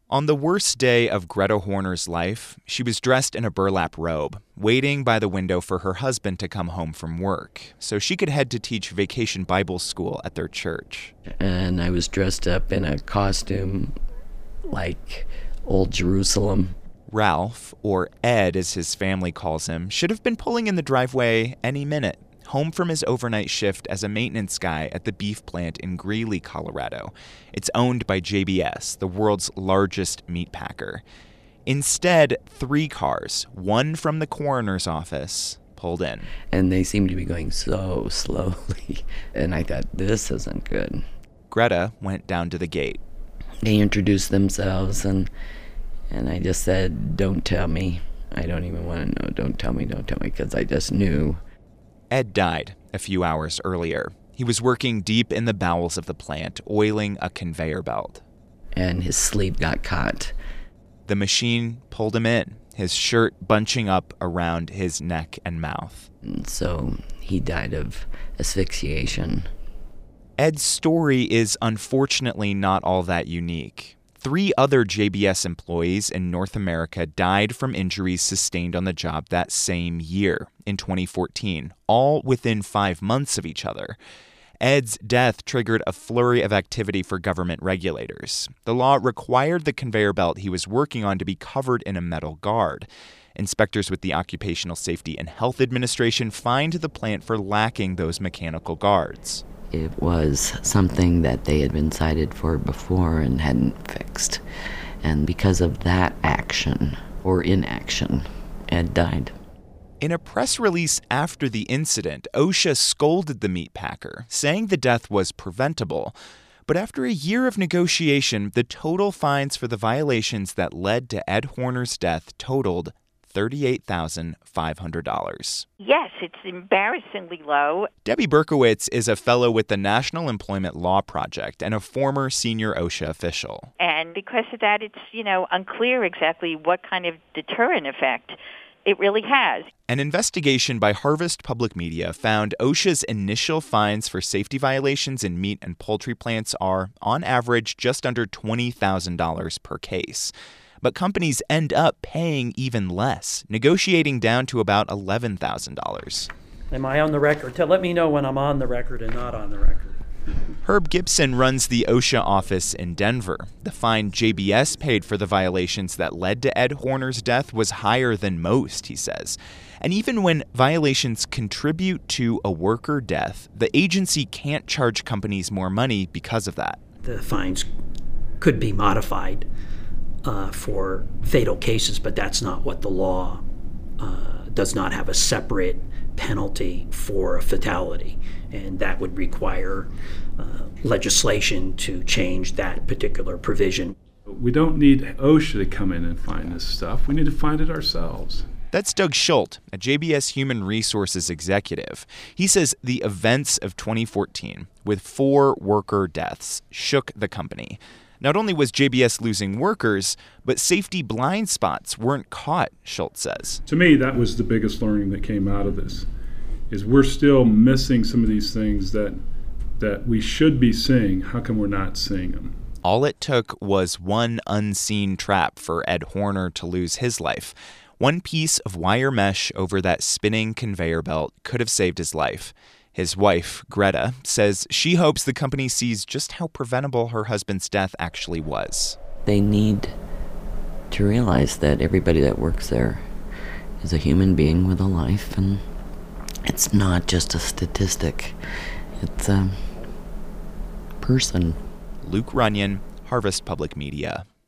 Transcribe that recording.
On the worst day of Greta Horner's life, she was dressed in a burlap robe, waiting by the window for her husband to come home from work so she could head to teach vacation Bible school at their church. And I was dressed up in a costume like Old Jerusalem. Ralph, or Ed as his family calls him, should have been pulling in the driveway any minute, home from his overnight shift as a maintenance guy at the beef plant in Greeley, Colorado. It's owned by JBS, the world's largest meat packer. Instead, 3 cars, one from the coroner's office, pulled in. And they seemed to be going so slowly. And I thought, this isn't good. Greta went down to the gate. They introduced themselves, and I just said, don't tell me. I don't even want to know. Don't tell me, because I just knew. Ed died a few hours earlier. He was working deep in the bowels of the plant, oiling a conveyor belt. And his sleeve got caught. The machine pulled him in, his shirt bunching up around his neck and mouth. And so he died of asphyxiation. Ed's story is unfortunately not all that unique. 3 other JBS employees in North America died from injuries sustained on the job that same year, in 2014, all within 5 months of each other. Ed's death triggered a flurry of activity for government regulators. The law required the conveyor belt he was working on to be covered in a metal guard. Inspectors with the Occupational Safety and Health Administration fined the plant for lacking those mechanical guards. It was something that they had been cited for before and hadn't fixed. And because of that action, or inaction, Ed died. In a press release after the incident, OSHA scolded the meat packer, saying the death was preventable. But after a year of negotiation, the total fines for the violations that led to Ed Horner's death totaled $38,500. Yes, it's embarrassingly low. Debbie Berkowitz is a fellow with the National Employment Law Project and a former senior OSHA official. And because of that, it's, unclear exactly what kind of deterrent effect it really has. An investigation by Harvest Public Media found OSHA's initial fines for safety violations in meat and poultry plants are, on average, just under $20,000 per case. But companies end up paying even less, negotiating down to about $11,000. Am I on the record? Let me know when I'm on the record and not on the record. Herb Gibson runs the OSHA office in Denver. The fine JBS paid for the violations that led to Ed Horner's death was higher than most, he says. And even when violations contribute to a worker death, the agency can't charge companies more money because of that. The fines could be modified for fatal cases, but that's not what the law does not have a separate penalty for a fatality, and that would require legislation to change that particular provision. We don't need OSHA to come in and find this stuff. We need to find it ourselves. That's Doug Schult, a JBS Human Resources executive. He says the events of 2014, with 4 worker deaths, shook the company. Not only was JBS losing workers, but safety blind spots weren't caught, Schultz says. To me, that was the biggest learning that came out of this, is we're still missing some of these things that we should be seeing. How come we're not seeing them? All it took was one unseen trap for Ed Horner to lose his life. One piece of wire mesh over that spinning conveyor belt could have saved his life. His wife, Greta, says she hopes the company sees just how preventable her husband's death actually was. They need to realize that everybody that works there is a human being with a life, and it's not just a statistic. It's a person. Luke Runyon, Harvest Public Media.